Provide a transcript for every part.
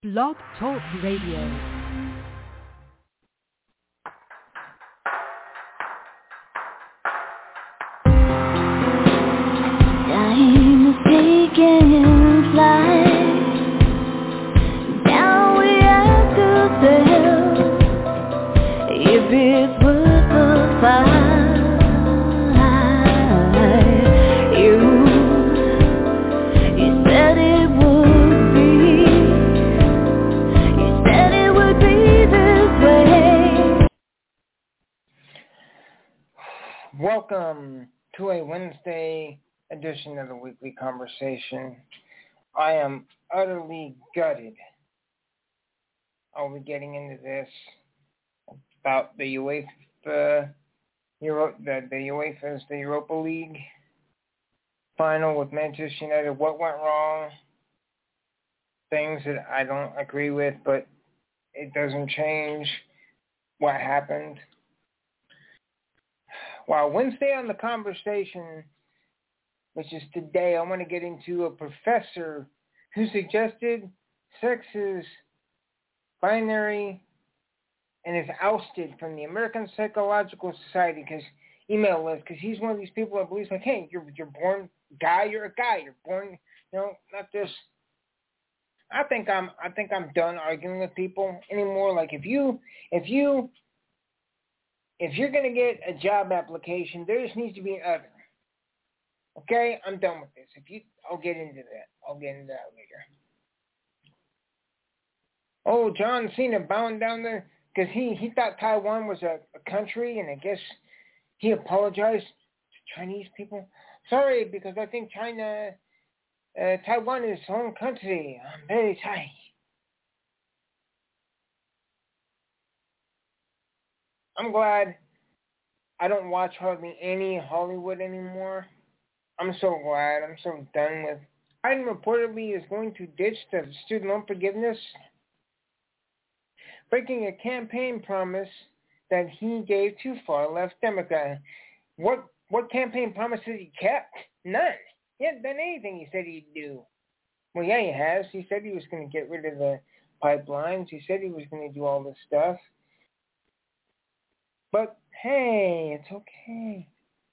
Blog Talk Radio. Time is taking flight. Now we have to tell if it's worth the fight. You said it would be. You said it would be this way. Welcome to a Wednesday edition of the Weekly Conversation. I am utterly gutted. I'll be getting into this about the UEFA, the UEFA's the Europa League final with Manchester United. What went wrong? Things that I don't agree with, but it doesn't change what happened. Well, Wednesday on the Conversation, which is today, I want to get into a professor who suggested sex is binary and is ousted from the American Psychological Society email list, because he's one of these people that believes, like, hey, you're born guy, you're a guy, you're born, not this. I think I'm done arguing with people anymore. Like, if you're gonna get a job application, there just needs to be an other. Okay, I'm done with this. I'll get into that. I'll get into that later. Oh, John Cena bowing down there because he thought Taiwan was a country, and I guess he apologized to Chinese people. Sorry, because I think Taiwan is its own country. I'm very sorry. I'm glad I don't watch hardly any Hollywood anymore. I'm so glad. I'm so done with. Biden reportedly is going to ditch the student loan forgiveness, breaking a campaign promise that he gave to far-left Democrats. What campaign promises he kept? None. He hasn't done anything he said he'd do. Well, yeah, he has. He said he was going to get rid of the pipelines. He said he was going to do all this stuff. But, hey, it's okay.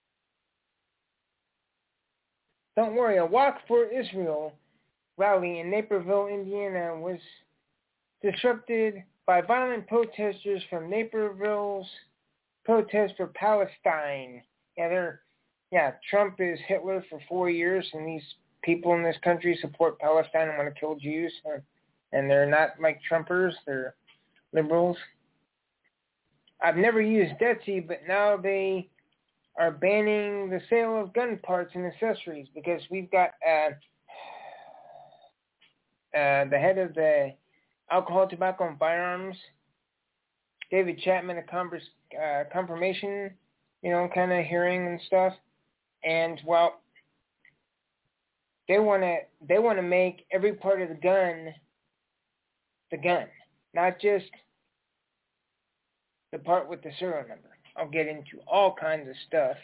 Don't worry, a Walk for Israel rally in Naperville, Indiana was disrupted by violent protesters from Naperville's protest for Palestine. Trump is Hitler for 4 years, and these people in this country support Palestine and want to kill Jews. And they're not like Trumpers, they're liberals. I've never used Etsy, but now they are banning the sale of gun parts and accessories because we've got the head of the Alcohol, Tobacco, and Firearms, David Chapman, a confirmation, kind of hearing and stuff. And, well, they want to make every part of the gun, not just the part with the serial number. I'll get into all kinds of stuff.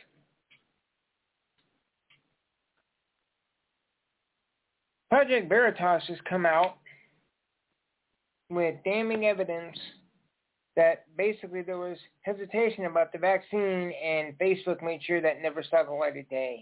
Project Veritas has come out with damning evidence that basically there was hesitation about the vaccine, and Facebook made sure that never saw the light of day.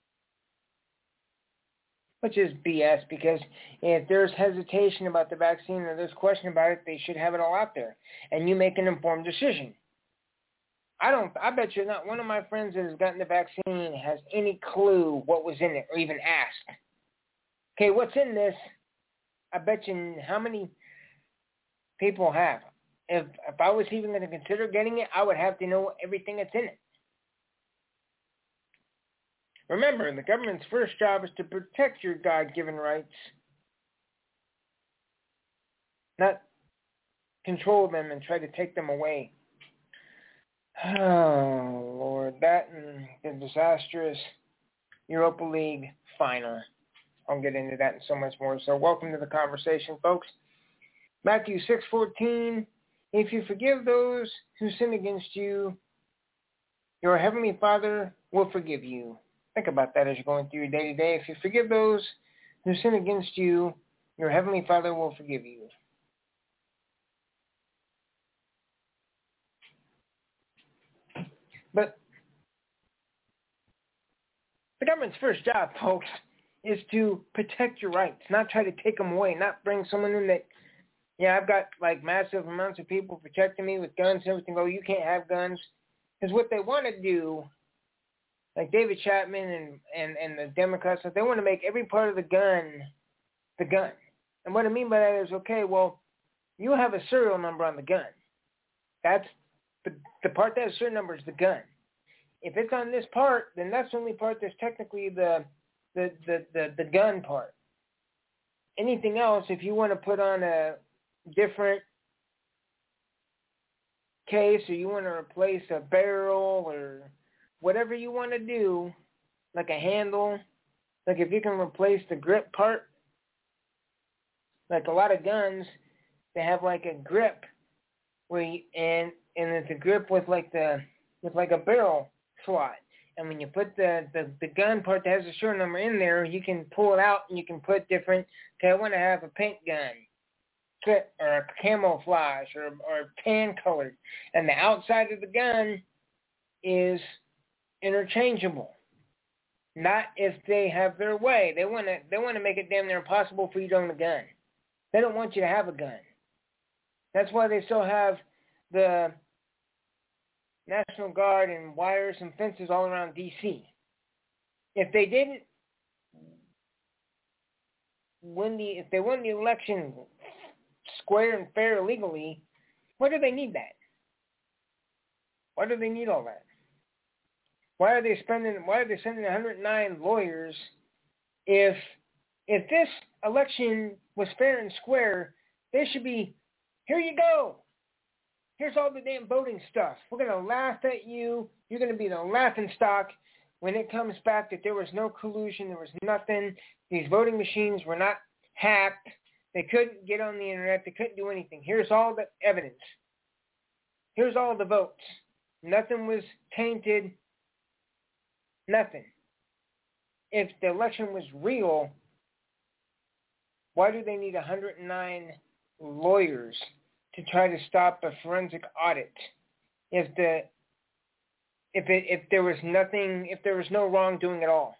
Which is BS, because if there's hesitation about the vaccine or there's question about it, they should have it all out there, and you make an informed decision. I bet you not one of my friends that has gotten the vaccine has any clue what was in it or even asked. Okay, what's in this? I bet you how many people have. If I was even going to consider getting it, I would have to know everything that's in it. Remember, the government's first job is to protect your God-given rights, not control them and try to take them away. Oh, Lord, that and the disastrous Europa League final. I'll get into that and so much more. So welcome to the conversation, folks. Matthew 6:14, if you forgive those who sin against you, your heavenly Father will forgive you. Think about that as you're going through your day-to-day. If you forgive those who sin against you, your heavenly Father will forgive you. But the government's first job, folks, is to protect your rights, not try to take them away, not bring someone in that, yeah, I've got like massive amounts of people protecting me with guns and everything. Oh, you can't have guns. Because what they want to do, like David Chapman and the Democrats, they want to make every part of the gun the gun. And what I mean by that is, okay, well, you have a serial number on the gun. That's the part that has a serial number is the gun. If it's on this part, then that's the only part that's technically the gun part. Anything else, if you want to put on a different case or you want to replace a barrel or whatever you want to do, like a handle, like if you can replace the grip part, like a lot of guns, they have like a grip where and it's a grip with like a barrel slot. And when you put the gun part that has a serial number in there, you can pull it out and you can put different, okay, I want to have a paint gun or a camouflage or tan colored. And the outside of the gun is interchangeable. Not if they have their way. They want to make it damn near impossible for you to own a gun. They don't want you to have a gun. That's why they still have the National Guard and wires and fences all around D.C. If they didn't if they won the election square and fair legally, why do they need that? Why do they need all that? Why are they sending 109 lawyers if this election was fair and square? They should be, here you go. Here's all the damn voting stuff. We're going to laugh at you. You're going to be the laughing stock when it comes back that there was no collusion. There was nothing. These voting machines were not hacked. They couldn't get on the internet. They couldn't do anything. Here's all the evidence. Here's all the votes. Nothing was tainted. Nothing. If the election was real, why do they need 109 lawyers to try to stop a forensic audit? If there was nothing, if there was no wrongdoing at all.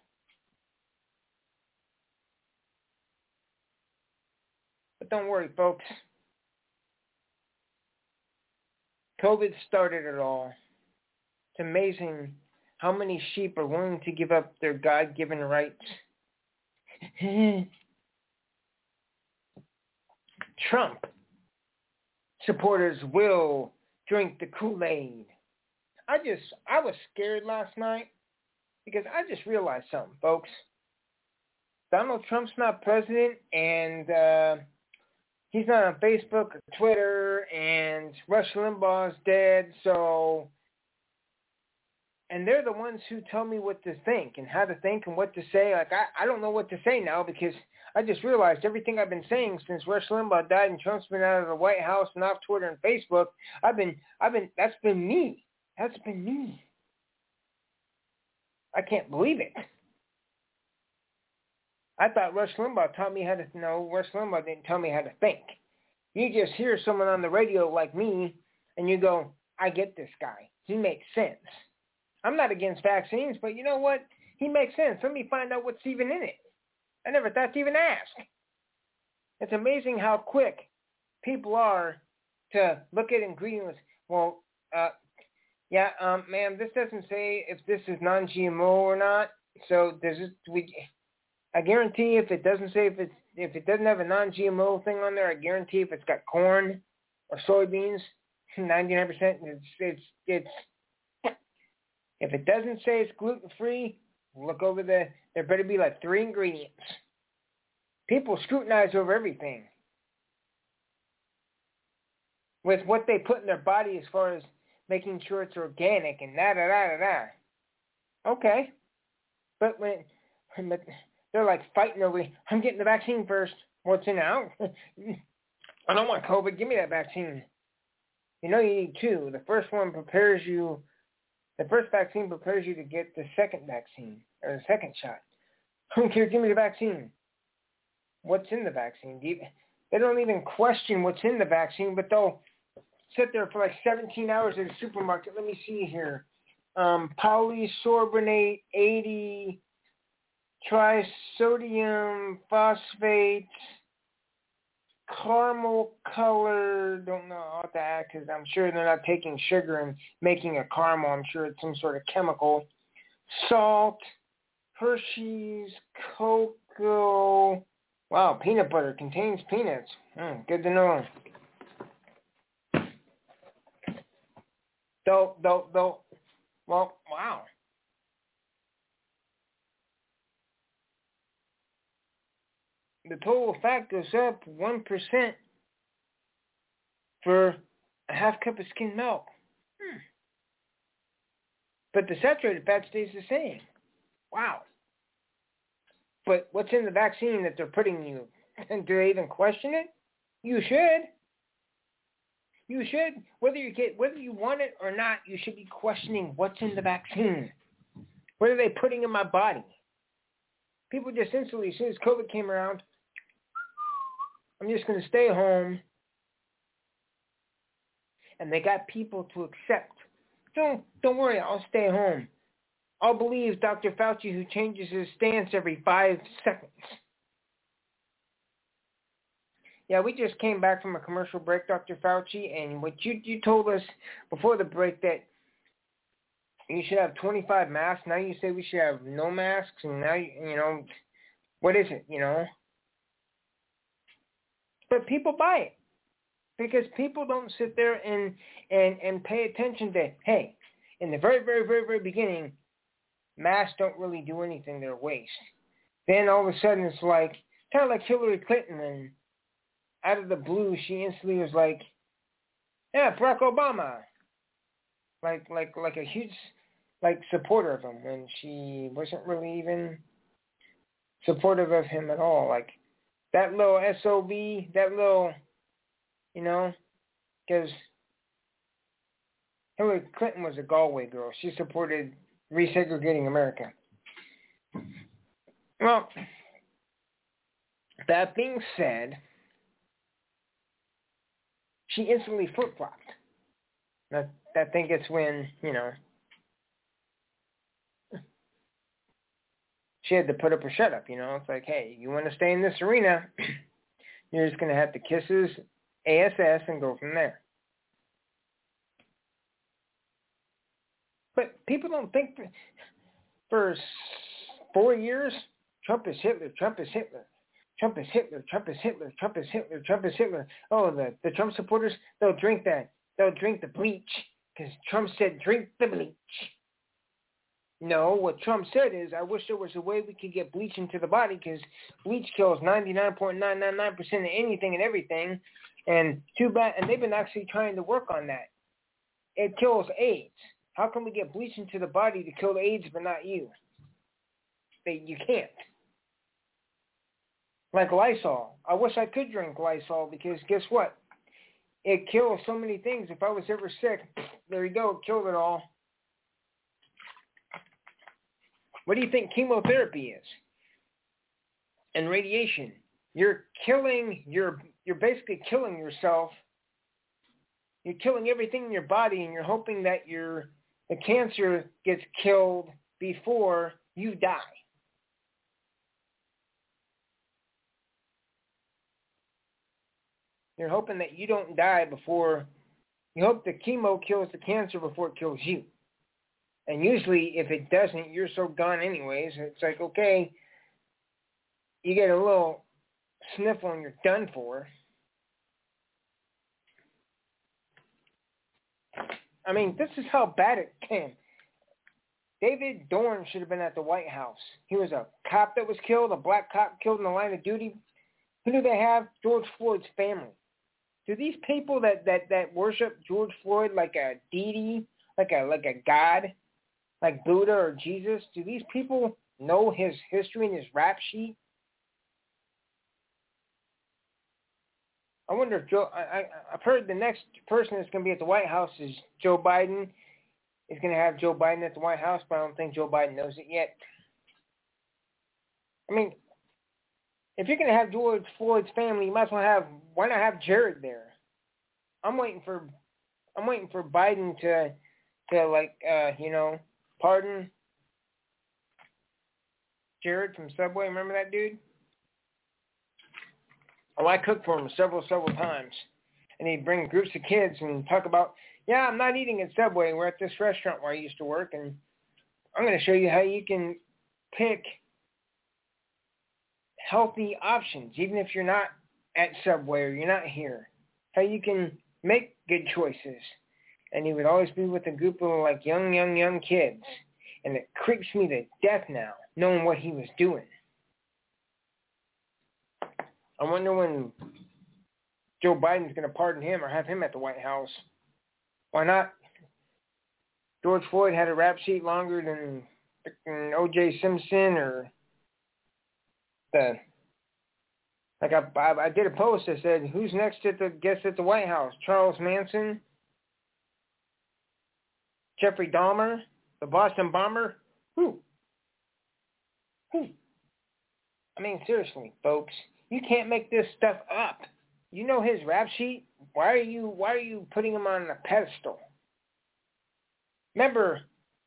But don't worry, folks. COVID started it all. It's amazing how many sheep are willing to give up their God-given rights. Trump supporters will drink the Kool-Aid. I was scared last night because I just realized something, folks. Donald Trump's not president, and he's not on Facebook or Twitter, and Rush Limbaugh's dead, so... And they're the ones who tell me what to think and how to think and what to say. Like, I don't know what to say now because I just realized everything I've been saying since Rush Limbaugh died and Trump's been out of the White House and off Twitter and Facebook, that's been me. That's been me. I can't believe it. I thought Rush Limbaugh taught me how to, no, Rush Limbaugh didn't tell me how to think. You just hear someone on the radio like me and you go, I get this guy. He makes sense. I'm not against vaccines, but you know what? He makes sense. Let me find out what's even in it. I never thought to even ask. It's amazing how quick people are to look at ingredients. Well, ma'am, this doesn't say if this is non-GMO or not. So I guarantee if it doesn't say if it doesn't have a non-GMO thing on there, I guarantee if it's got corn or soybeans, 99%, it's if it doesn't say it's gluten-free, look over there better be like 3 ingredients. People scrutinize over everything with what they put in their body as far as making sure it's organic and da-da-da-da-da. Okay. But when they're like fighting over, I'm getting the vaccine first. What's in it? I don't want COVID. Give me that vaccine. You know you need 2. The first vaccine prepares you to get the second vaccine or the second shot. I don't care. Give me the vaccine. What's in the vaccine? They don't even question what's in the vaccine, but they'll sit there for like 17 hours at a supermarket. Let me see here. polysorbonate 80, trisodium phosphate, caramel color. Don't know what that because I'm sure they're not taking sugar and making a caramel. I'm sure it's some sort of chemical. Salt, Hershey's, cocoa. Wow, peanut butter contains peanuts. Good to know. Though. Well, wow. The total fat goes up 1% for a half cup of skimmed milk. But the saturated fat stays the same. Wow. But what's in the vaccine that they're putting you? And do they even question it? You should. You should. Whether you want it or not, you should be questioning what's in the vaccine. What are they putting in my body? People just instantly, as soon as COVID came around, I'm just going to stay home. And they got people to accept. Don't worry, I'll stay home. I'll believe Dr. Fauci, who changes his stance every 5 seconds. Yeah, we just came back from a commercial break, Dr. Fauci, and what you told us before the break that you should have 25 masks. Now you say we should have no masks, and now, what is it, But people buy it because people don't sit there and pay attention to, hey, in the very, very, very, very beginning, masks don't really do anything. They're a waste. Then all of a sudden it's like, kind of like Hillary Clinton, and out of the blue, she instantly was like, yeah, Barack Obama. Like a huge, supporter of him when she wasn't really even supportive of him at all. Like, that little SOB, that little, because Hillary Clinton was a Galway girl. She supported resegregating America. Well, that being said, she instantly flip-flopped. I think it's when, she had to put up or shut up, It's like, hey, you want to stay in this arena, you're just going to have to kiss his ASS and go from there. But people don't think for 4 years, Trump is Hitler, Trump is Hitler. Trump is Hitler, Trump is Hitler, Trump is Hitler, Trump is Hitler. Oh, the Trump supporters, they'll drink that. They'll drink the bleach because Trump said drink the bleach. No, what Trump said is, I wish there was a way we could get bleach into the body because bleach kills 99.999% of anything and everything. And too bad, and they've been actually trying to work on that. It kills AIDS. How can we get bleach into the body to kill AIDS but not you? You can't. Like Lysol. I wish I could drink Lysol because guess what? It kills so many things. If I was ever sick, there you go, it killed it all. What do you think chemotherapy is? And radiation. You're basically killing yourself. You're killing everything in your body, and you're hoping that the cancer gets killed before you die. You're hoping that you don't die before, you hope the chemo kills the cancer before it kills you. And usually if it doesn't, you're so gone anyways. It's like, okay, you get a little sniffle and you're done for. I mean, this is how bad it came. David Dorn should have been at the White House. He was a cop that was killed, a black cop killed in the line of duty. Who do they have? George Floyd's family. Do these people that worship George Floyd like a deity, like a god, like Buddha or Jesus, do these people know his history and his rap sheet? I wonder if I've heard the next person that's going to be at the White House is Joe Biden. Is going to have Joe Biden at the White House, but I don't think Joe Biden knows it yet. I mean, if you're going to have George Floyd's family, you might as well why not have Jared there? I'm waiting for Biden to pardon Jared from Subway. Remember that dude? Oh, I cooked for him several times. And he'd bring groups of kids and talk about, yeah, I'm not eating at Subway. We're at this restaurant where I used to work, and I'm going to show you how you can pick healthy options, even if you're not at Subway or you're not here. How you can make good choices. And he would always be with a group of young kids. And it creeps me to death now, knowing what he was doing. I wonder when Joe Biden's going to pardon him or have him at the White House. Why not? George Floyd had a rap sheet longer than O.J. Simpson or I did a post that said, who's next at the White House? Charles Manson? Jeffrey Dahmer? The Boston Bomber? Who? I mean, seriously, folks, you can't make this stuff up. You know his rap sheet? Why are you putting him on a pedestal? Remember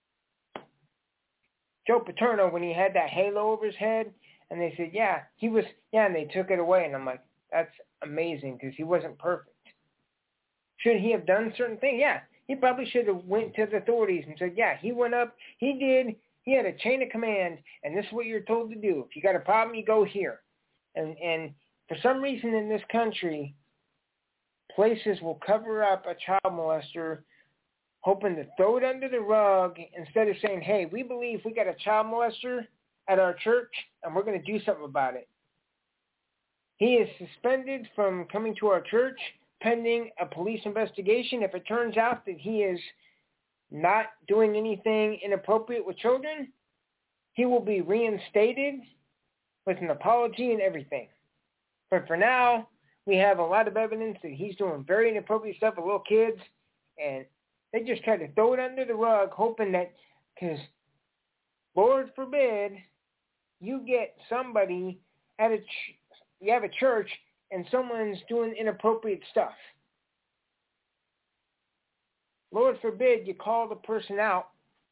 Joe Paterno when he had that halo over his head? And they said, and they took it away. And I'm like, that's amazing because he wasn't perfect. Should he have done certain things? Yeah, he probably should have went to the authorities and said, he went up, he did, he had a chain of command, and this is what you're told to do. If you got a problem, you go here. And for some reason in this country, places will cover up a child molester hoping to throw it under the rug instead of saying, hey, we believe we got a child molester at our church, and we're going to do something about it. He is suspended from coming to our church pending a police investigation. If it turns out that he is not doing anything inappropriate with children, he will be reinstated with an apology and everything. But for now, we have a lot of evidence that he's doing very inappropriate stuff with little kids, and they just try to throw it under the rug, hoping that, because Lord forbid, you get somebody you have a church and someone's doing inappropriate stuff. Lord forbid you call the person out.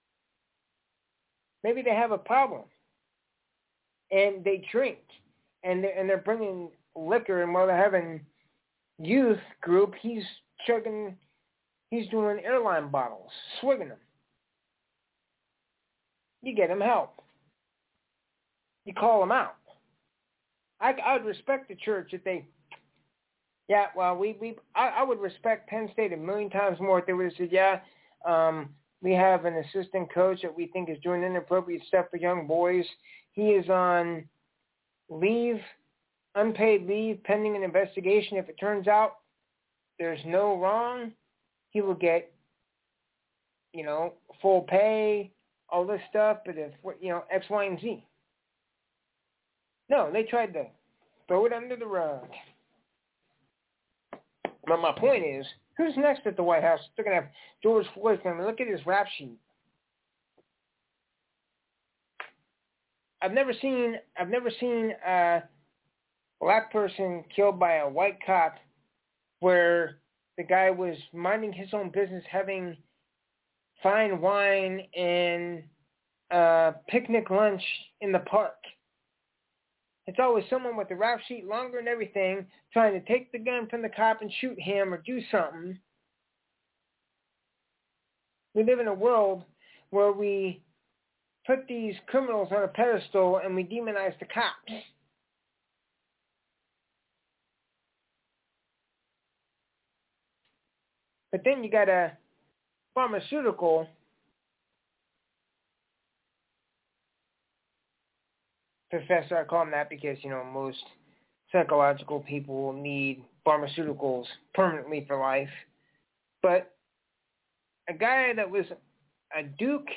Maybe they have a problem and they drink and they're bringing liquor, and while they're having youth group, he's doing airline bottles, swigging them. You get him help. You call them out. I would respect the church if they, I would respect Penn State a million times more if they would have said, we have an assistant coach that we think is doing inappropriate stuff for young boys. He is on leave, unpaid leave, pending an investigation. If it turns out there's no wrong, he will get, full pay, all this stuff, but if, X, Y, and Z. No, they tried to throw it under the rug. But my point is, who's next at the White House? They're going to have George Floyd. I mean, look at his rap sheet. I've never seen a black person killed by a white cop where the guy was minding his own business, having fine wine and picnic lunch in the park. It's always someone with the rap sheet longer and everything trying to take the gun from the cop and shoot him or do something. We live in a world where we put these criminals on a pedestal and we demonize the cops. But then you got a pharmaceutical professor. I call him that because, most psychological people need pharmaceuticals permanently for life. But a guy that was a Duke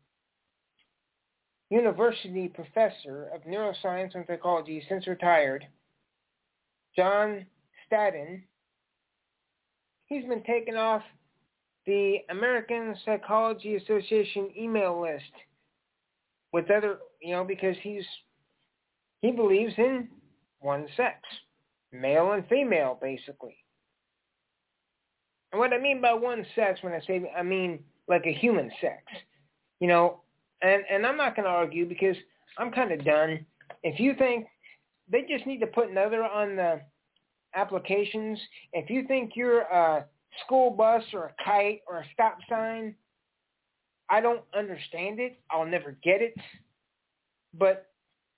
University professor of neuroscience and psychology, since retired, John Staden, he's been taken off the American Psychology Association email list with other, because he believes in one sex, male and female, basically. And what I mean by one sex, when I say, I mean like a human sex, you know. And I'm not going to argue because I'm kind of done. If you think they just need to put another on the applications, if you think you're a school bus or a kite or a stop sign, I don't understand it. I'll never get it. But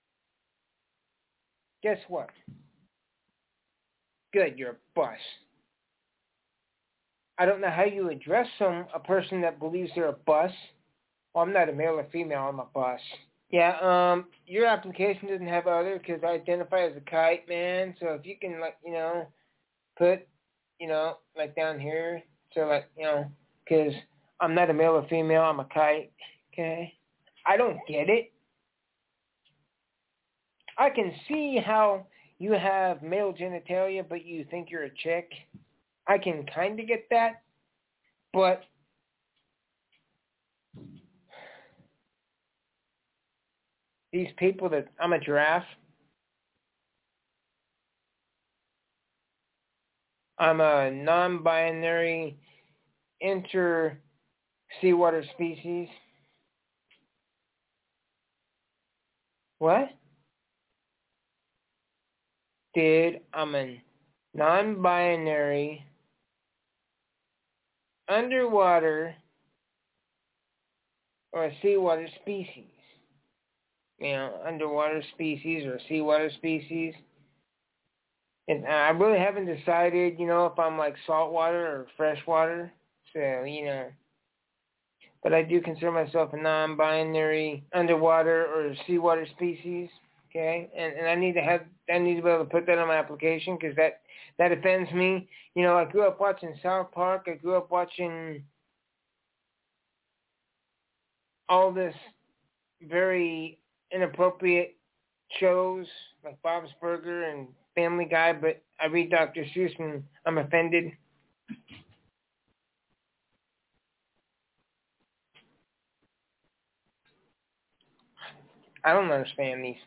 guess what? Good, you're a bus. I don't know how you address a person that believes they're a bus. Well, I'm not a male or female, I'm a bus. Yeah, your application doesn't have other because I identify as a kite, man. So if you can, like, you know, put, you know, like down here, so like, you know, because I'm not a male or female, I'm a kite, okay? I don't get it. I can see how you have male genitalia, but you think you're a chick. I can kind of get that, but these people that I'm a giraffe, I'm a non-binary inter-seawater species. What? Dude, I'm a non-binary underwater or a seawater species. You know, underwater species or seawater species. And I really haven't decided, you know, if I'm like saltwater or freshwater. So, you know. But I do consider myself a non-binary underwater or seawater species. Okay? And I need to be able to put that on my application because that offends me. You know, I grew up watching South Park. I grew up watching all this very inappropriate shows like Bob's Burger and Family Guy, but I read Dr. Seuss and I'm offended. I don't understand these.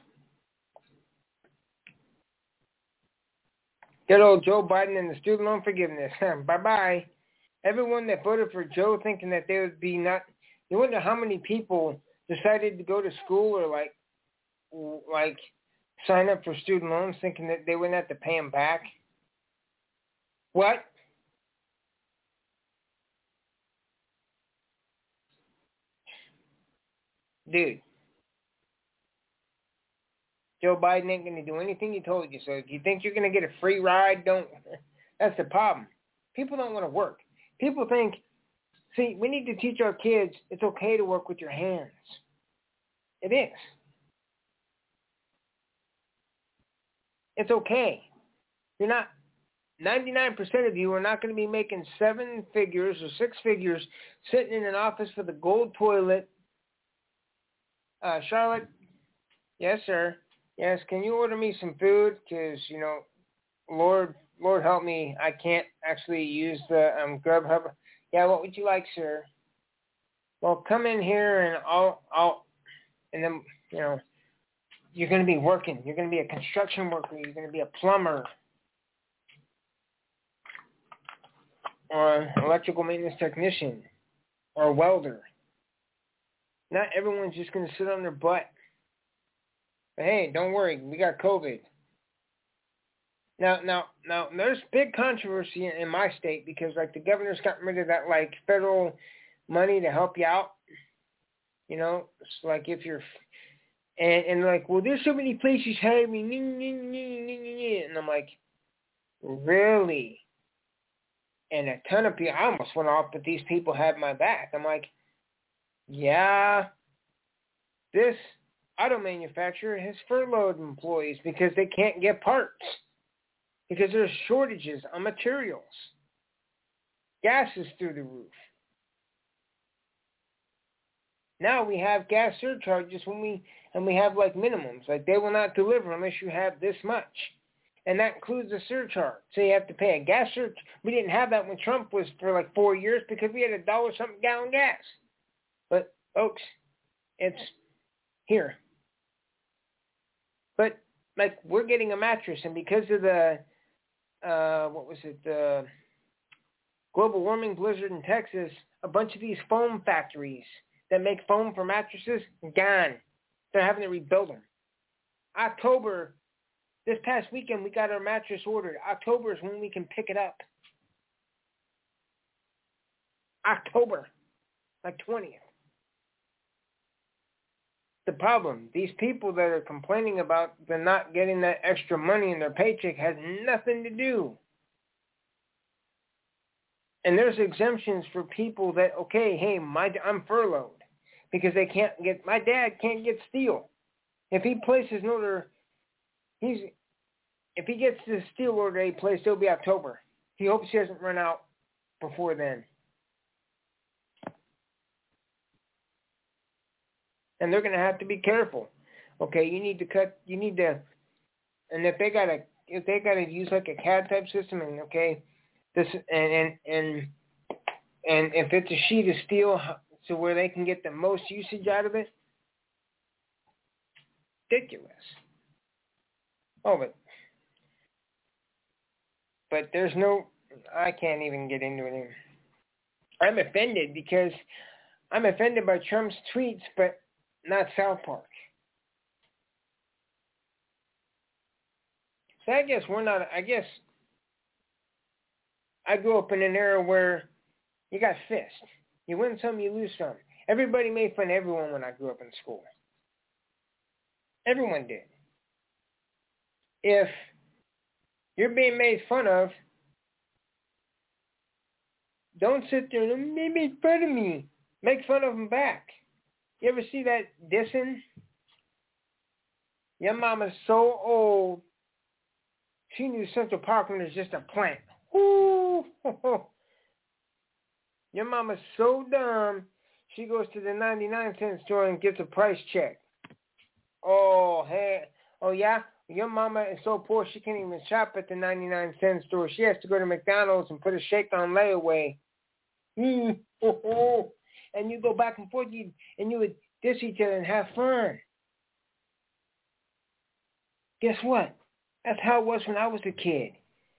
Good old Joe Biden and the student loan forgiveness. Bye-bye. Everyone that voted for Joe thinking that they would be not... You wonder how many people decided to go to school or like sign up for student loans thinking that they wouldn't have to pay them back. What? Dude. Joe Biden ain't going to do anything he told you. So if you think you're going to get a free ride, don't. That's the problem. People don't want to work. People think, see, we need to teach our kids it's okay to work with your hands. It is. It's okay. You're not, 99% of you are not going to be making 7 figures or 6 figures sitting in an office with a gold toilet. Charlotte? Yes, sir. Yes, can you order me some food? Because, you know, Lord help me, I can't actually use the Grubhub. Yeah, what would you like, sir? Well, come in here and I'll, and then, you know, you're going to be working. You're going to be a construction worker. You're going to be a plumber or an electrical maintenance technician or a welder. Not everyone's just going to sit on their butt. But hey, don't worry, we got COVID. Now, there's big controversy in my state because, like, the governor's gotten rid of that, like, federal money to help you out. You know, it's like if you're, and like, well, there's so many places hiring me, and I'm like, really? And a ton of people, I almost went off, but these people had my back. I'm like, yeah, this auto manufacturer has furloughed employees because they can't get parts. Because there's shortages on materials. Gas is through the roof. Now we have gas surcharges when we have like minimums. Like they will not deliver unless you have this much. And that includes a surcharge. So you have to pay a gas surcharge. We didn't have that when Trump was for like 4 years because we had $1 something gallon gas. But folks, it's here. But like we're getting a mattress, and because of the what was it? global warming blizzard in Texas, a bunch of these foam factories that make foam for mattresses, gone. They're having to rebuild them. October, this past weekend, we got our mattress ordered. October is when we can pick it up. October, like 20th. The problem, these people that are complaining about the not getting that extra money in their paycheck has nothing to do. And there's exemptions for people that, okay, hey, I'm furloughed because my dad can't get steel. If he places an order, if he gets the steel order he placed, it'll be October. He hopes he doesn't run out before then. And they're going to have to be careful. Okay, and if they got to use like a CAD type system, and okay, this and if it's a sheet of steel, so where they can get the most usage out of it, ridiculous. Oh, but there's no, I can't even get into it anymore. I'm offended by Trump's tweets, but not South Park. So I guess I grew up in an era where you got fist. You win some, you lose some. Everybody made fun of everyone when I grew up in school. Everyone did. If you're being made fun of, don't sit there and they made fun of me. Make fun of them back. You ever see that dissing? Your mama's so old, she knew Central Parkland is just a plant. Ooh. Your mama's so dumb, she goes to the 99-cent store and gets a price check. Oh, hey. Oh, yeah? Your mama is so poor she can't even shop at the 99-cent store. She has to go to McDonald's and put a shake on layaway. And you go back and forth, and you would diss each other and have fun. Guess what? That's how it was when I was a kid.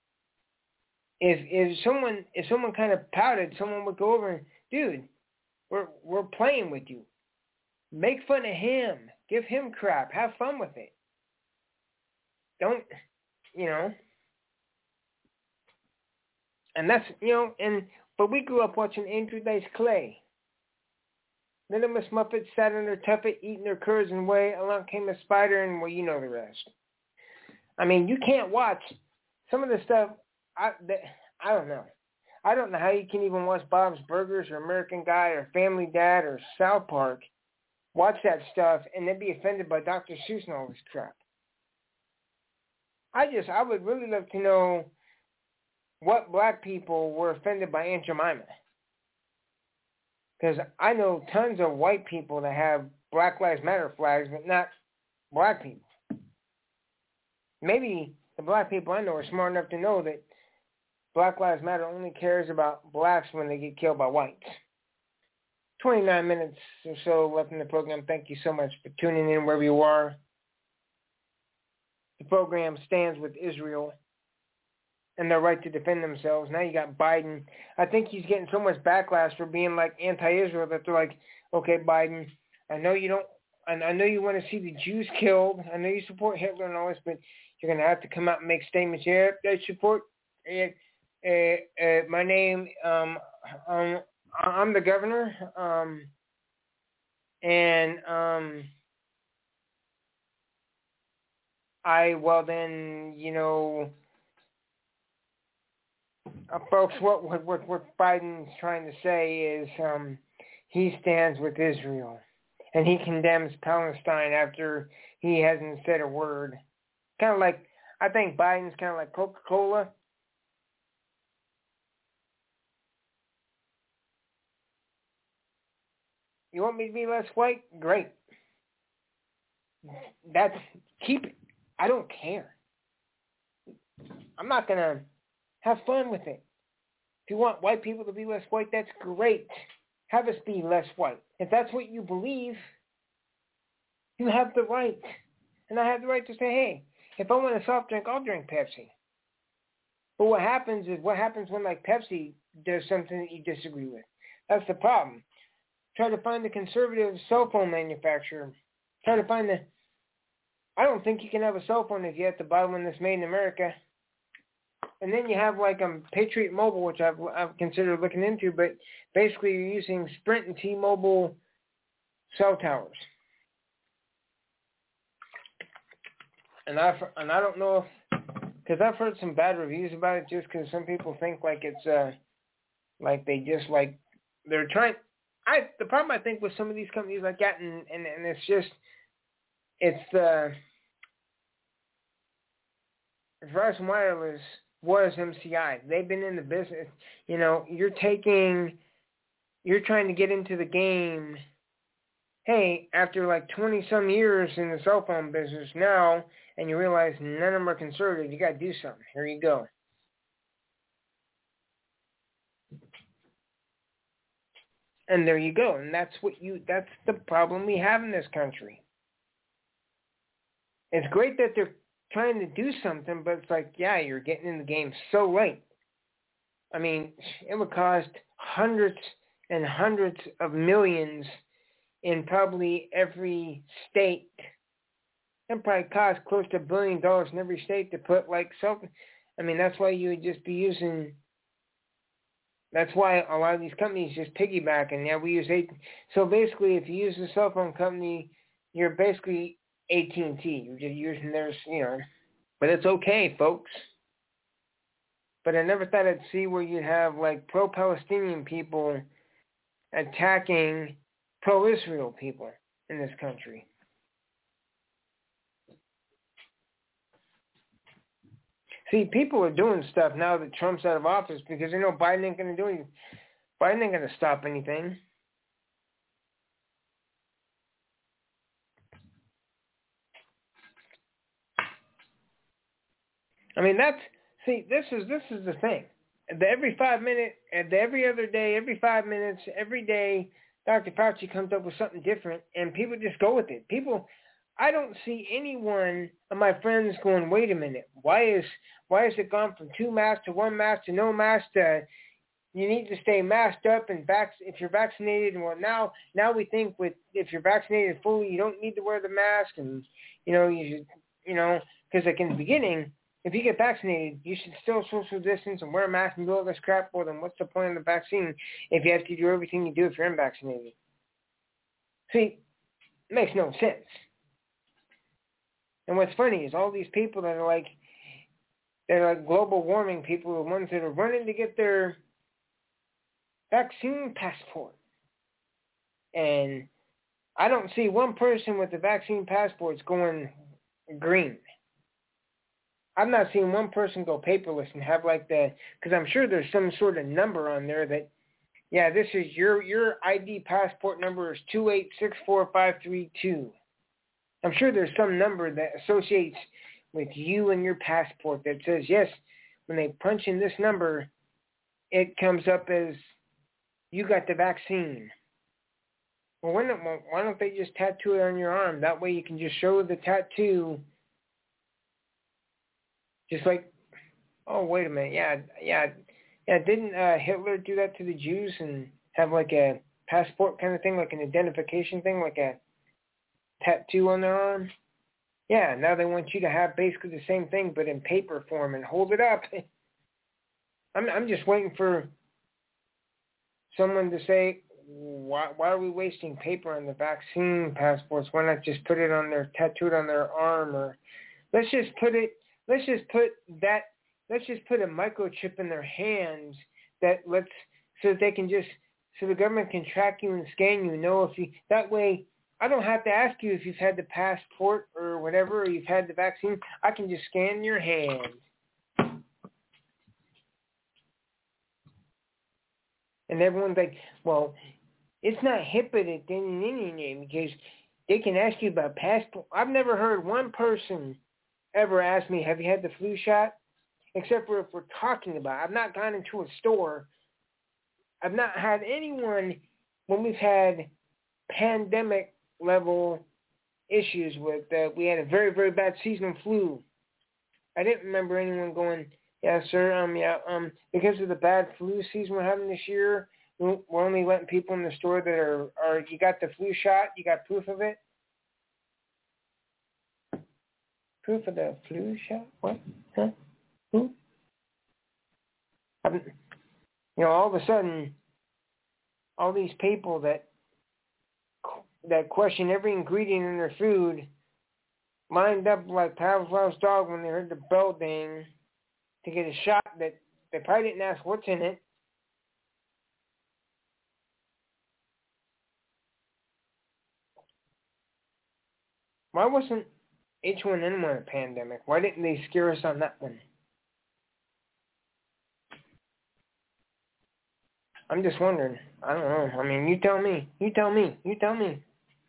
If someone kind of pouted, someone would go over and, dude, we're playing with you. Make fun of him. Give him crap. Have fun with it. Don't, And that's, but we grew up watching Andrew Dice Clay. Little Miss Muffet sat on her tuffet eating her curds and whey. Along came a spider and, well, you know the rest. I mean, you can't watch some of the stuff. I don't know. I don't know how you can even watch Bob's Burgers or American Guy or Family Dad or South Park, watch that stuff, and then be offended by Dr. Seuss and all this crap. I would really love to know what black people were offended by Aunt Jemima. Because I know tons of white people that have Black Lives Matter flags, but not black people. Maybe the black people I know are smart enough to know that Black Lives Matter only cares about blacks when they get killed by whites. 29 minutes or so left in the program. Thank you so much for tuning in wherever you are. The program stands with Israel and their right to defend themselves. Now you got Biden. I think he's getting so much backlash for being like anti-Israel that they're like, okay, Biden, I know you don't, and I know you want to see the Jews killed. I know you support Hitler and all this, but you're going to have to come out and make statements. Yeah, I support my name. I'm the governor. Folks, what Biden's trying to say is he stands with Israel, and he condemns Palestine after he hasn't said a word. Kind of like, I think Biden's kind of like Coca-Cola. You want me to be less white? Great. Keep it. I don't care. I'm not going to have fun with it. If you want white people to be less white, that's great. Have us be less white. If that's what you believe, you have the right. And I have the right to say, hey, if I want a soft drink, I'll drink Pepsi. But what happens when like Pepsi does something that you disagree with? That's the problem. Try to find the conservative cell phone manufacturer. I don't think you can have a cell phone if you have to buy one that's made in America. And then you have like Patriot Mobile, which I've considered looking into, but basically you're using Sprint and T-Mobile cell towers. And I don't know because I've heard some bad reviews about it, just because some people think like it's like they just like they're trying. The problem I think with some of these companies like that, and it's the Verizon Wireless was MCI. They've been in the business. You know, you're trying to get into the game. Hey, after like 20-some years in the cell phone business now, and you realize none of them are conservative, you got to do something. Here you go. And there you go. And that's the problem we have in this country. It's great that they're trying to do something, but it's like, yeah, you're getting in the game so late. I mean, it would cost hundreds and hundreds of millions in probably every state. It probably costs close to $1 billion in every state to put like something. I mean, that's why you would just be using. That's why a lot of these companies just piggyback, and yeah, we use AT. So basically, if you use a cell phone company, you're basically AT&T. You're just using theirs, you know. But it's okay, folks. But I never thought I'd see where you'd have like pro-Palestinian people attacking pro-Israel people in this country. See, people are doing stuff now that Trump's out of office because they know Biden ain't going to do anything. Biden ain't going to stop anything. I mean, this is the thing. Every 5 minutes, every other day, every 5 minutes, every day, Dr. Fauci comes up with something different, and people just go with it. I don't see any one of my friends going, wait a minute, why is it gone from 2 masks to 1 mask to no mask to you need to stay masked up and if you're vaccinated, and well now we think if you're vaccinated fully you don't need to wear the mask, and because like in the beginning, if you get vaccinated you should still social distance and wear a mask and do all this crap. Well, then what's the point of the vaccine if you have to do everything you do if you're unvaccinated? See, it makes no sense. And what's funny is all these people that are like global warming people, the ones that are running to get their vaccine passport. And I don't see one person with the vaccine passports going green. I've not seen one person go paperless and have like because I'm sure there's some sort of number on there that, yeah, this is your ID passport number is 2864532. I'm sure there's some number that associates with you and your passport that says, yes, when they punch in this number, it comes up as you got the vaccine. Well, why don't they just tattoo it on your arm? That way you can just show the tattoo. Just like, oh, wait a minute. Yeah. Didn't Hitler do that to the Jews and have like a passport kind of thing, like an identification thing, like a tattoo on their arm? Yeah, now they want you to have basically the same thing, but in paper form and hold it up. I'm just waiting for someone to say, why are we wasting paper on the vaccine passports? Why not just put it on tattoo it on their arm? Or let's just put a microchip in their hands so that they can so the government can track you and scan you, that way I don't have to ask you if you've had the passport or whatever, or you've had the vaccine. I can just scan your hand. And everyone's like, well, it's not HIPAA because they can ask you about passport. I've never heard one person ever ask me, have you had the flu shot? Except for if we're talking about it. I've not gone into a store. I've not had anyone, when we've had pandemic level issues with, we had a very, very bad seasonal flu. I didn't remember anyone going, Yeah, sir. Because of the bad flu season we're having this year, we're only letting people in the store that are you got the flu shot, you got proof of it? Proof of the flu shot? What? Huh? Who? All of a sudden, all these people that question every ingredient in their food lined up like Pavlov's dog when they heard the bell ding to get a shot that they probably didn't ask what's in it. Why wasn't H1N1 a pandemic? Why didn't they scare us on that one? I'm just wondering. I don't know. I mean, you tell me. You tell me. You tell me.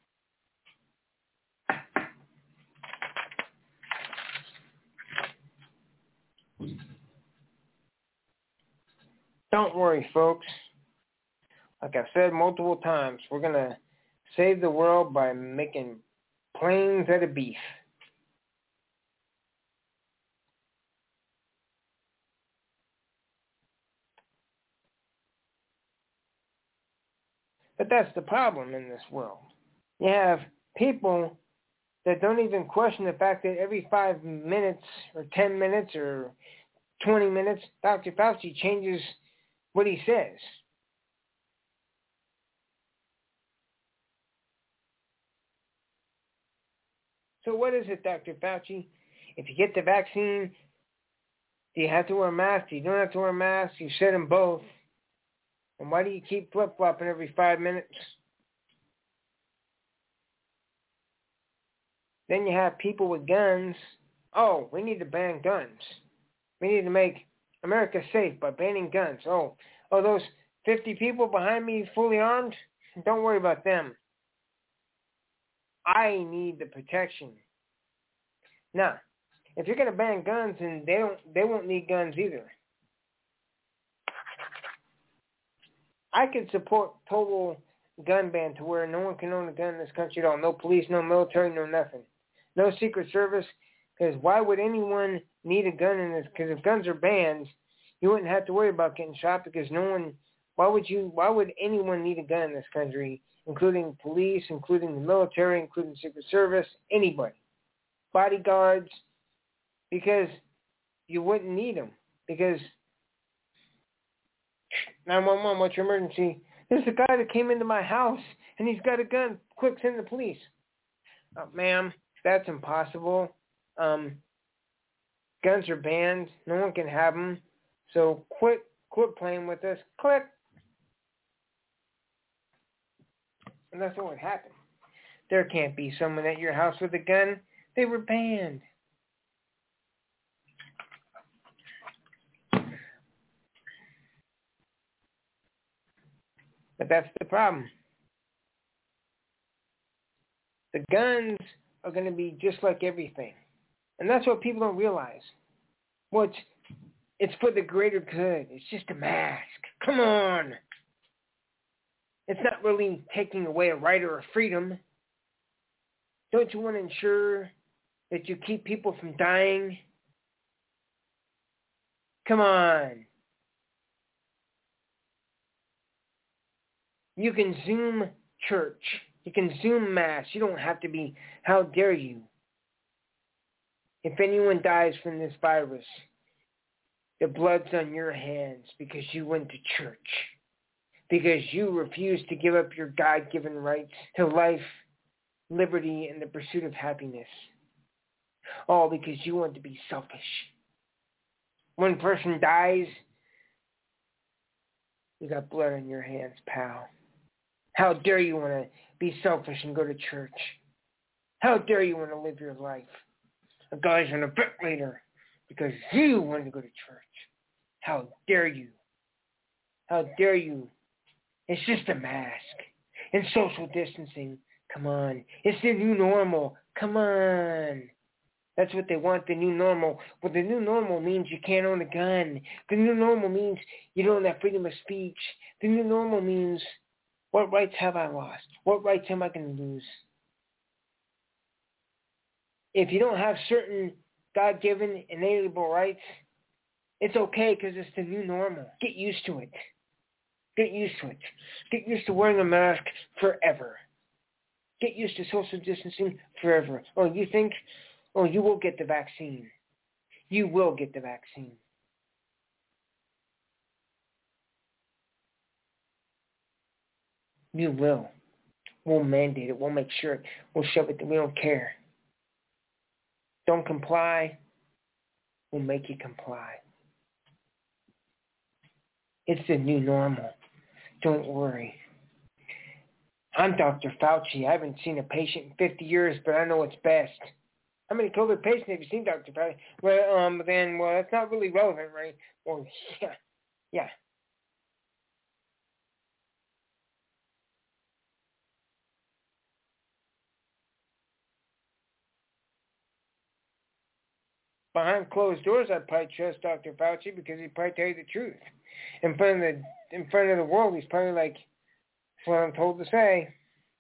Don't worry, folks. Like I've said multiple times, we're going to save the world by making planes out of beef. But that's the problem in this world. You have people that don't even question the fact that every 5 minutes or 10 minutes or 20 minutes, Dr. Fauci changes what he says. So what is it, Dr. Fauci? If you get the vaccine, do you have to wear a mask? Do you don't have to wear a mask? You said them both. And why do you keep flip-flopping every 5 minutes? Then you have people with guns. Oh, we need to ban guns. We need to make America safe by banning guns. Oh, those 50 people behind me fully armed? Don't worry about them. I need the protection. Now, if you're going to ban guns, then they won't need guns either. I could support total gun ban to where no one can own a gun in this country at all. No police, no military, no nothing. No Secret Service. Because why would anyone need a gun in this? Because if guns are banned, you wouldn't have to worry about getting shot because no one. Why would anyone need a gun in this country, including police, including the military, including Secret Service, anybody, bodyguards? Because you wouldn't need them. Because 911, what's your emergency? There's a guy that came into my house and he's got a gun. Quick, send the police. Ma'am, that's impossible. Guns are banned. No one can have them. So quit playing with us. Click. And that's what would happen. There can't be someone at your house with a gun. They were banned. But that's the problem. The guns are going to be just like everything. And that's what people don't realize. Well, it's for the greater good. It's just a mask. Come on. It's not really taking away a right or a freedom. Don't you want to ensure that you keep people from dying? Come on. You can Zoom church. You can Zoom mass. You don't have to be, how dare you? If anyone dies from this virus, the blood's on your hands because you went to church. Because you refused to give up your God-given rights to life, liberty, and the pursuit of happiness. All because you want to be selfish. One person dies, you got blood on your hands, pal. How dare you want to be selfish and go to church? How dare you want to live your life? A guy's on a ventilator because you wanted to go to church. How dare you? How dare you? It's just a mask. And social distancing. Come on. It's the new normal. Come on. That's what they want, the new normal. Well, the new normal means you can't own a gun. The new normal means you don't have freedom of speech. The new normal means, what rights have I lost? What rights am I going to lose? If you don't have certain God-given, inalienable rights, It's okay because it's the new normal. Get used to it. Get used to it. Get used to wearing a mask forever. Get used to social distancing forever. Oh, you think, you will get the vaccine. You will get the vaccine. You will. We'll mandate it. We'll make sure. We'll shove it. We don't care. Don't comply. We'll make you comply. It's the new normal. Don't worry. I'm Dr. Fauci. I haven't seen a patient in 50 years, but I know what's best. How many COVID patients have you seen, Dr. Fauci? Well, that's not really relevant, right? Well, yeah. Behind closed doors, I'd probably trust Dr. Fauci because he'd probably tell you the truth. In front of the world, he's probably like, that's what I'm told to say.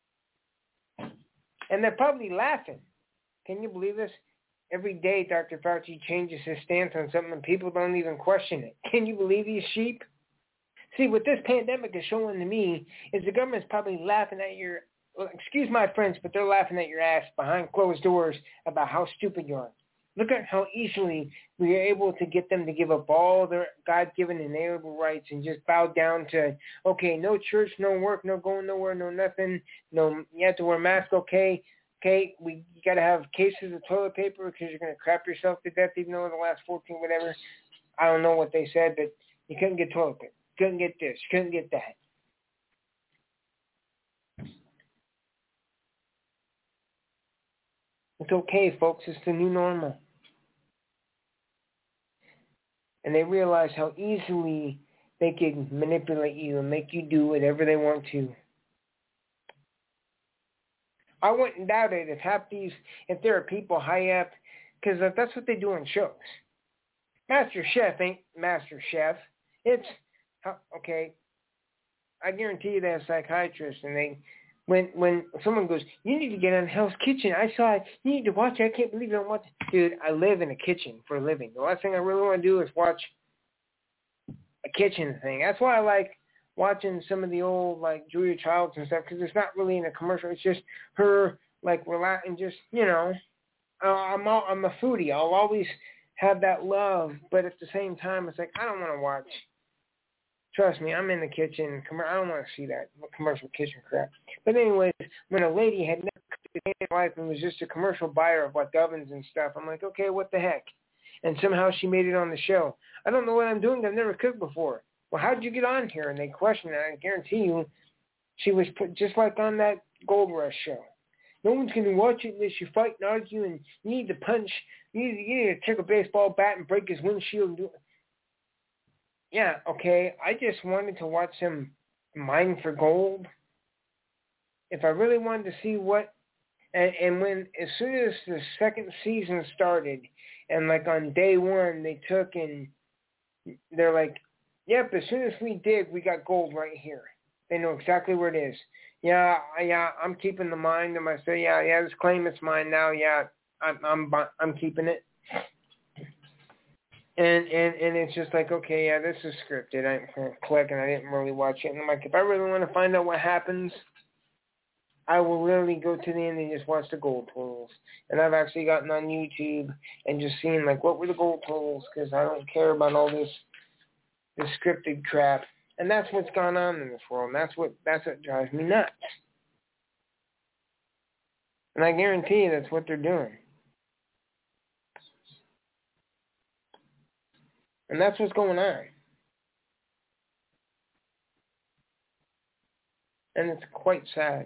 And they're probably laughing. Can you believe this? Every day, Dr. Fauci changes his stance on something and people don't even question it. Can you believe these sheep? See, what this pandemic is showing to me is the government's probably laughing at your, excuse my French, but they're laughing at your ass behind closed doors about how stupid you are. Look at how easily we are able to get them to give up all their God-given inalienable rights and just bow down to, okay, no church, no work, no going nowhere, no nothing, no, you have to wear a mask, okay, you got to have cases of toilet paper because you're going to crap yourself to death even though in the last 14, whatever. I don't know what they said, but you couldn't get toilet paper. You couldn't get this. You couldn't get that. It's okay, folks. It's the new normal. And they realize how easily they can manipulate you and make you do whatever they want to. I wouldn't doubt it if there are people high up, because that's what they do on shows. Master Chef ain't Master Chef. It's, okay, I guarantee you they're psychiatrists, and they, when someone goes, you need to get on Hell's Kitchen. I saw it. You need to watch it. I can't believe you don't watch it. Dude, I live in a kitchen for a living. The last thing I really want to do is watch a kitchen thing. That's why I like watching some of the old, like, Julia Childs and stuff, because it's not really in a commercial. It's just her, like, relaxing, just, I'm a foodie. I'll always have that love, but at the same time, it's like, I don't want to watch. Trust me, I'm in the kitchen. I don't want to see that commercial kitchen crap. But anyways, when a lady had never cooked a day in her life and was just a commercial buyer of, like, ovens and stuff, I'm like, okay, what the heck? And somehow she made it on the show. I don't know what I'm doing. I've never cooked before. Well, how did you get on here? And they questioned her. I guarantee you she was put just like on that Gold Rush show. No one's going to watch it unless you fight and argue and you need to punch. You need to take a baseball bat and break his windshield and do it. Yeah, okay, I just wanted to watch him mine for gold. If I really wanted to see what, and as soon as the second season started, and like on day one, they took and they're like, yep, as soon as we dig, we got gold right here. They know exactly where it is. Yeah, I'm keeping the mine to myself. Yeah, this claim it's mine now. Yeah, I'm keeping it. And it's just like, okay, yeah, this is scripted. I click and I didn't really watch it. And I'm like, if I really want to find out what happens, I will literally go to the end and just watch the gold totals. And I've actually gotten on YouTube and just seen, like, what were the gold totals, because I don't care about all this scripted crap. And that's what's gone on in this world. And that's what drives me nuts. And I guarantee you that's what they're doing. And that's what's going on. And it's quite sad.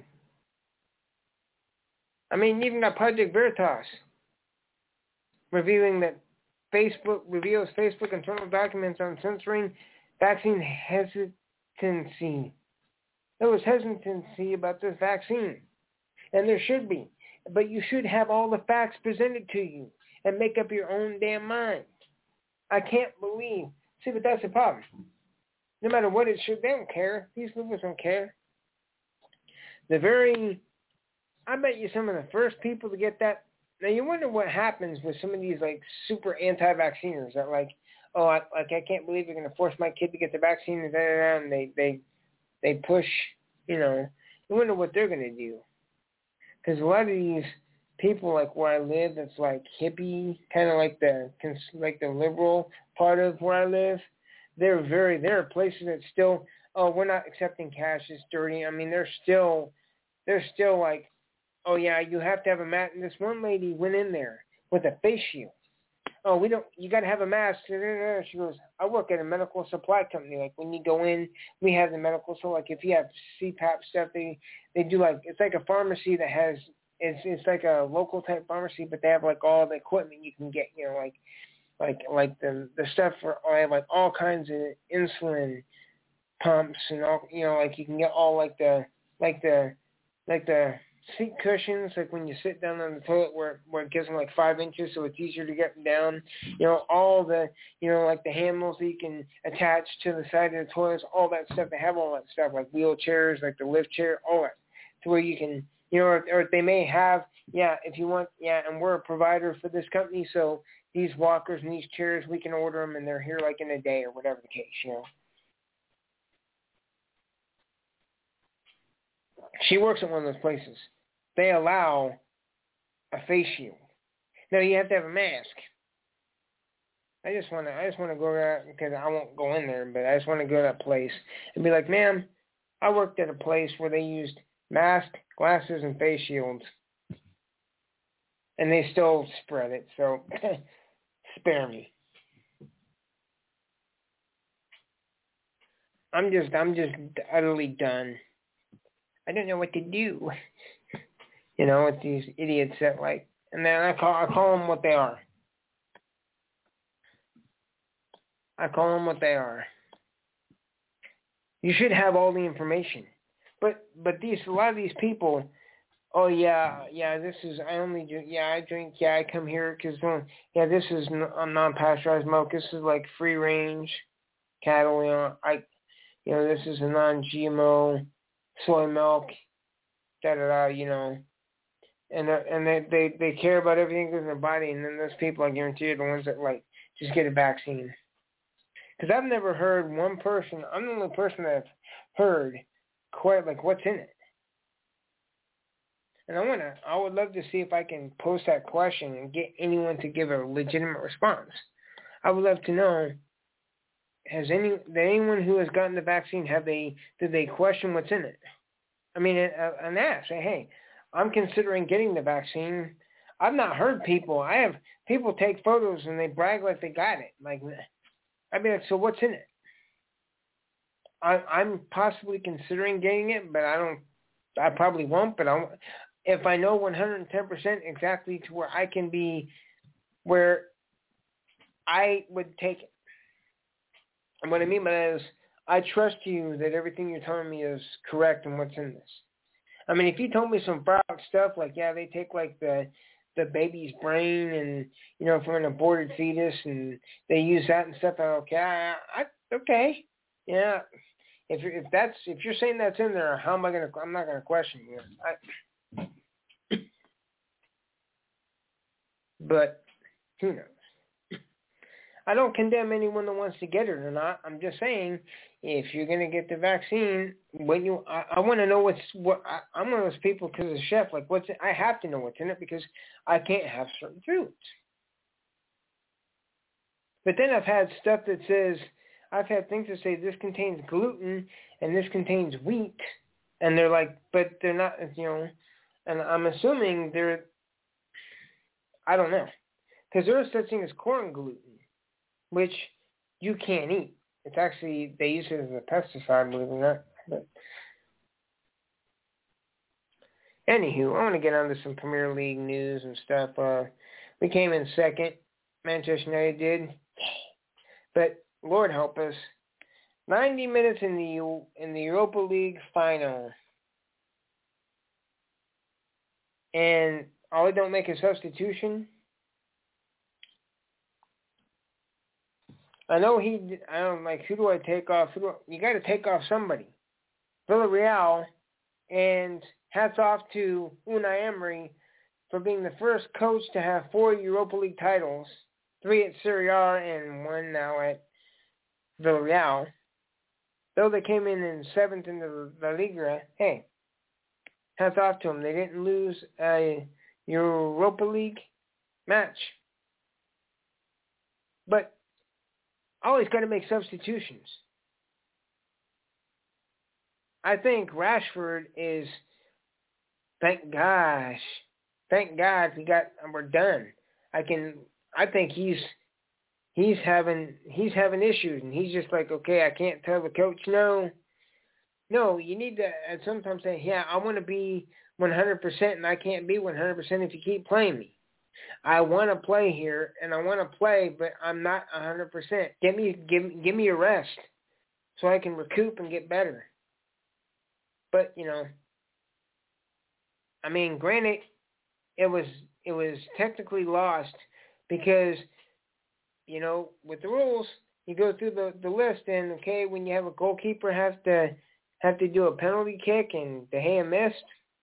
I mean, you even got Project Veritas revealing that Facebook reveals Facebook internal documents on censoring vaccine hesitancy. There was hesitancy about this vaccine. And there should be. But you should have all the facts presented to you and make up your own damn mind. I can't believe. See, but that's the problem. No matter what it should, they don't care. These people don't care. I bet you some of the first people to get that. Now, you wonder what happens with some of these, like, super anti-vacciners that, like, I can't believe you're going to force my kid to get the vaccine, and they push, I wonder what they're going to do. Because a lot of these people, like where I live, that's like hippie, kind of like the liberal part of where I live. There are places that still, we're not accepting cash. It's dirty. I mean, they're still like, oh yeah, you have to have a mask. And this one lady went in there with a face shield. Oh, you got to have a mask. She goes, I work at a medical supply company. Like when you go in, we have the medical. So like if you have CPAP stuff, they do like, it's like a pharmacy that has, it's like a local type pharmacy, but they have like all the equipment you can get, like the stuff for, I have like all kinds of insulin pumps and all, like you can get all like the seat cushions, like when you sit down on the toilet where it gives them like 5 inches so it's easier to get them down. All the, like the handles that you can attach to the side of the toilets, all that stuff. They have all that stuff, like wheelchairs, like the lift chair, all that, to where you can, or they may have, if you want, and we're a provider for this company, so these walkers and these chairs, we can order them and they're here like in a day or whatever the case, She works at one of those places. They allow a face shield. Now you have to have a mask. I just want to go there because I won't go in there, but I just want to go to that place and be like, ma'am, I worked at a place where they used mask, glasses, and face shields, and they still spread it. So spare me. I'm just utterly done. I don't know what to do. With these idiots that like, and then I call them what they are. I call them what they are. You should have all the information, but a lot of these people, oh this is, I only do, I drink, I come here because this is non-pasteurized milk. This is like free range cattle. This is a non-GMO soy milk. And they care about everything in their body, and then those people, I guarantee you, are the ones that like just get a vaccine. Because I've never heard one person. I'm the only person that I've heard quite like what's in it. And I would love to see if I can post that question and get anyone to give a legitimate response. I would love to know. Anyone who has gotten the vaccine, did they question what's in it? I mean, and ask, say, hey, I'm considering getting the vaccine. I've not heard people. I have people take photos and they brag like they got it. Like, I mean, so what's in it? I'm possibly considering getting it, but I probably won't. But if I know 110% exactly to where I can be, where I would take it. And what I mean by that is, I trust you that everything you're telling me is correct and what's in this. I mean, if you told me some far out stuff like, they take like the baby's brain and, from an aborted fetus and they use that and stuff, okay. Yeah. If you're saying that's in there, I'm not going to question you. But who knows? I don't condemn anyone that wants to get it or not. I'm just saying, if you're going to get the vaccine, I want to know I'm one of those people because as a chef, like I have to know what's in it because I can't have certain foods. But then I've had things that say this contains gluten and this contains wheat, and they're like, but they're not, and I'm assuming I don't know, because there is such thing as corn gluten, which you can't eat. It's actually, they use it as a pesticide, believe it or not. But anywho, I want to get on to some Premier League news and stuff. We came in second. Manchester United did. But Lord help us. 90 minutes in the Europa League final. And Ollie don't make a substitution. I know I don't like, who do I take off? You got to take off somebody. Villarreal, and hats off to Unai Emery for being the first coach to have 4 Europa League titles, 3 at Serie A and 1 now at Villarreal. Though they came in 7th in the La Liga, hey, hats off to them. They didn't lose a Europa League match. But always got to make substitutions. I think Rashford is, thank God we're done. I think he's having issues, and he's just like, okay, I can't tell the coach no. No, you need to sometimes say, yeah, I want to be 100%, and I can't be 100% if you keep playing me. I want to play here, and I want to play, but I'm not 100%. Give me a rest so I can recoup and get better. But, I mean, granted, it was technically lost because, with the rules, you go through the list, and okay, when you have a goalkeeper have to do a penalty kick, and De Gea missed.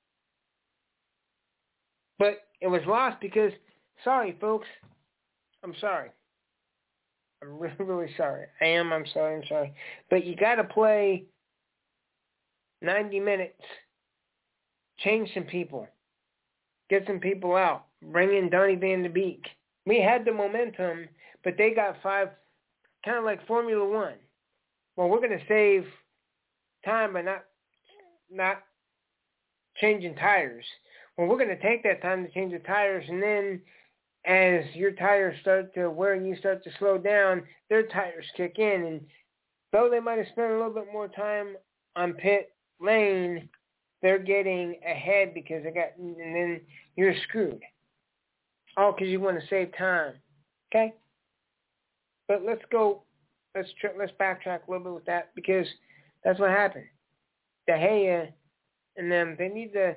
But it was lost because, sorry, folks, I'm sorry. I'm really, really sorry. I'm sorry. But you got to play 90 minutes, change some people, get some people out, bring in Donny van de Beek. We had the momentum, but they got 5, kind of like Formula One. Well, we're going to save time by not changing tires. Well, we're going to take that time to change the tires, and then as your tires start to wear and you start to slow down, their tires kick in. And though they might have spent a little bit more time on pit lane, they're getting ahead because and then you're screwed. All because you want to save time. Okay? But let's backtrack a little bit with that because that's what happened. De Gea and them, they need to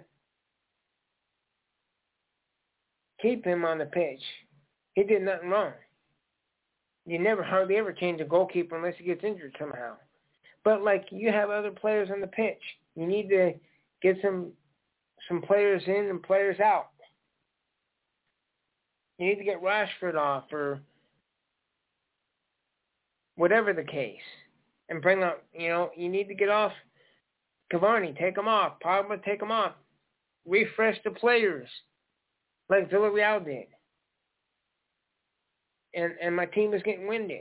keep him on the pitch. He did nothing wrong. You never hardly ever change a goalkeeper unless he gets injured somehow. But you have other players on the pitch. You need to get some players in and players out. You need to get Rashford off or whatever the case. And bring up, you need to get off Cavani, take him off. Pogba, take him off. Refresh the players like Villarreal did. And my team is getting winded.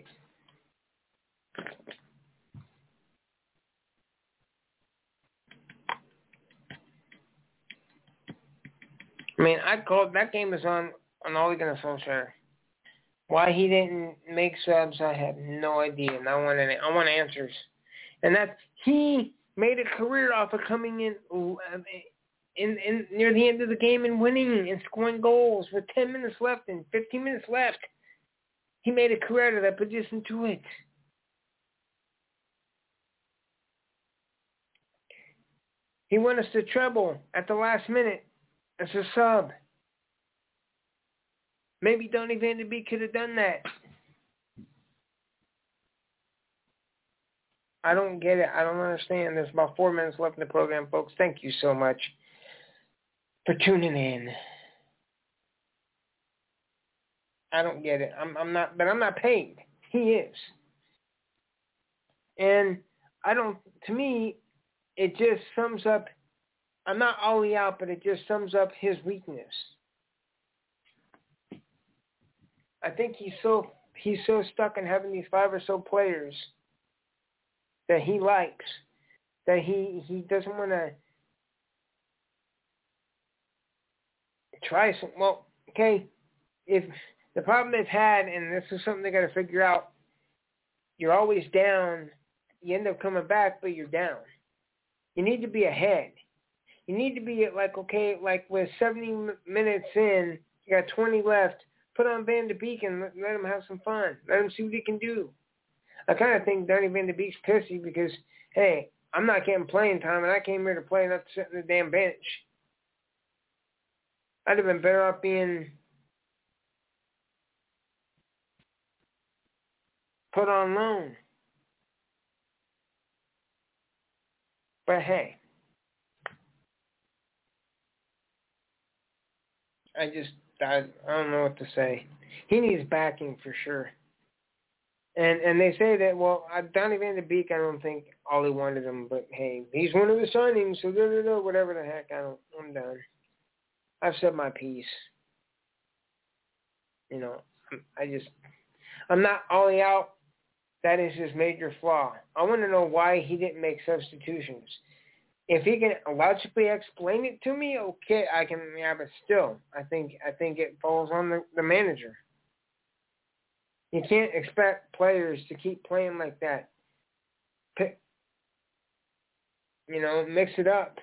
I mean, I called that game is on Ole Gunnar Solskjaer. Why he didn't make subs, I have no idea, and I want answers. And that he made a career off of coming in near the end of the game and winning and scoring goals with 10 minutes left and 15 minutes left. He made a career out of that, but just into it. He won us the treble at the last minute as a sub. Maybe Donny van de Beek could have done that. I don't get it. I don't understand. There's about 4 minutes left in the program, folks. Thank you so much for tuning in. I don't get it. I'm not paid. He is. And to me, it just sums up, I'm not Ollie out, but it just sums up his weakness. I think he's so stuck in having these 5 or so players that he likes, that he doesn't want to try some. Well, okay, if the problem they've had, and this is something they got to figure out, you're always down. You end up coming back, but you're down. You need to be ahead. You need to be like with 70 minutes in, you got 20 left. Put on Van de Beek and let him have some fun. Let him see what he can do. I kind of think Donny van de Beek's pissy because, hey, I'm not getting playing time, and I came here to play, not to sit on the damn bench. I'd have been better off being put on loan. But hey, I don't know what to say. He needs backing for sure. And they say that, well, Donnie Van de Beek, I don't think Ollie wanted him, but hey, he's one of the signings, so whatever the heck, I'm done. I've said my piece. You know, I'm not Ollie out. That is his major flaw. I want to know why he didn't make substitutions. If he can logically explain it to me, okay, I can. Yeah, but still, I think it falls on the manager. You can't expect players to keep playing like that. Mix it up.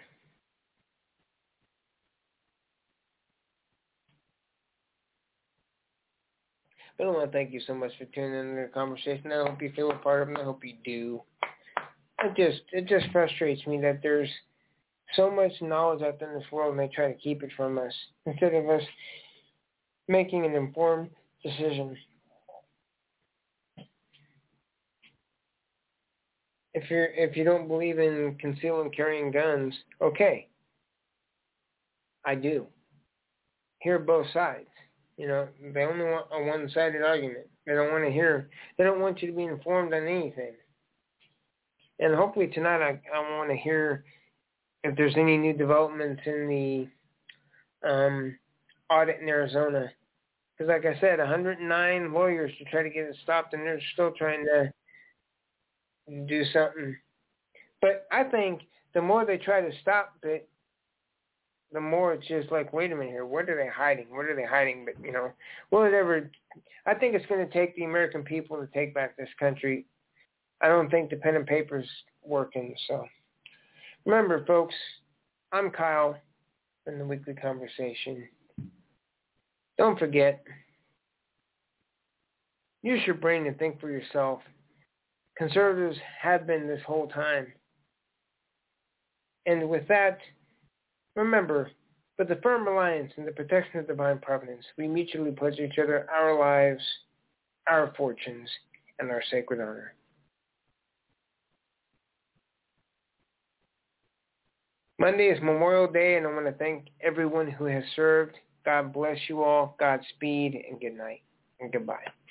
But I want to thank you so much for tuning in to the conversation. I hope you feel a part of it. I hope you do. It just frustrates me that there's so much knowledge out there in this world and they try to keep it from us instead of us making an informed decision. If you don't believe in concealing and carrying guns, okay. I do. Hear both sides. They only want a one-sided argument. They don't want to hear. They don't want you to be informed on anything. And hopefully tonight I want to hear if there's any new developments in the audit in Arizona. Because like I said, 109 lawyers to try to get it stopped, and they're still trying to do something. But I think the more they try to stop it, the more it's just like, wait a minute here, what are they hiding? What are they hiding? But, whatever. I think it's going to take the American people to take back this country. I don't think the pen and paper's working. So remember, folks, I'm Kyle from the Weekly Conversation. Don't forget, use your brain and think for yourself. Conservatives have been this whole time. And with that, remember, with the firm reliance and the protection of divine providence, we mutually pledge each other our lives, our fortunes, and our sacred honor. Monday is Memorial Day, and I want to thank everyone who has served. God bless you all. Godspeed, and good night, and goodbye.